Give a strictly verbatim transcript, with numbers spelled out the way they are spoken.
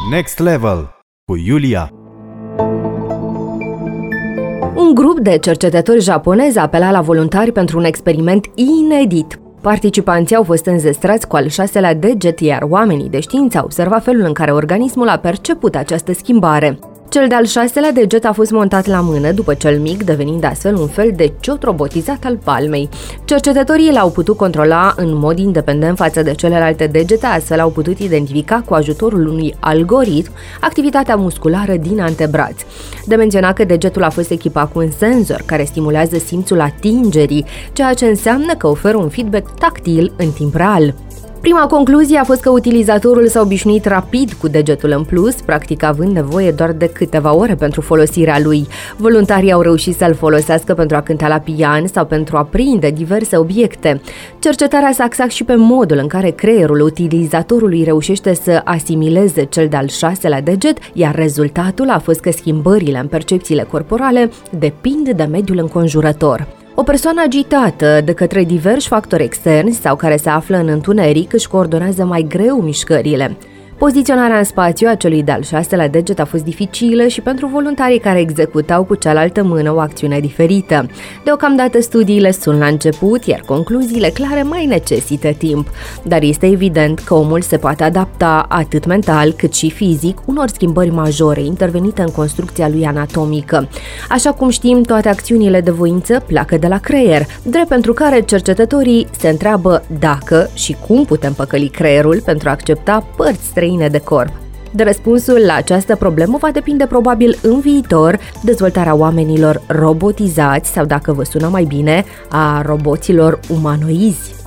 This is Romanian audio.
Next Level cu Iulia. Un grup de cercetători japonezi apela la voluntari pentru un experiment inedit. Participanții au fost înzestrați cu al șaselea deget, iar oamenii de știință au observat felul în care organismul a perceput această schimbare. Cel de-al șaselea deget a fost montat la mână, după cel mic devenind astfel un fel de ciot robotizat al palmei. Cercetătorii l-au putut controla în mod independent față de celelalte degete, astfel au putut identifica cu ajutorul unui algoritm activitatea musculară din antebraț. De menționat că degetul a fost echipat cu un senzor care stimulează simțul atingerii, ceea ce înseamnă că oferă un feedback tactil în timp real. Prima concluzie a fost că utilizatorul s-a obișnuit rapid cu degetul în plus, practic având nevoie doar de câteva ore pentru folosirea lui. Voluntarii au reușit să-l folosească pentru a cânta la pian sau pentru a prinde diverse obiecte. Cercetarea s-a axat și pe modul în care creierul utilizatorului reușește să asimileze cel de-al șaselea deget, iar rezultatul a fost că schimbările în percepțiile corporale depind de mediul înconjurător. O persoană agitată de către diversi factori externi sau care se află în întuneric își coordonează mai greu mișcările. Poziționarea în spațiu a celui de-al șaselea deget a fost dificilă și pentru voluntarii care executau cu cealaltă mână o acțiune diferită. Deocamdată studiile sunt la început, iar concluziile clare mai necesită timp. Dar este evident că omul se poate adapta atât mental cât și fizic unor schimbări majore intervenite în construcția lui anatomică. Așa cum știm, toate acțiunile de voință pleacă de la creier, drept pentru care cercetătorii se întreabă dacă și cum putem păcăli creierul pentru a accepta părți străine de corp. De răspunsul la această problemă va depinde probabil în viitor dezvoltarea oamenilor robotizați sau, dacă vă sună mai bine, a roboților umanoizi.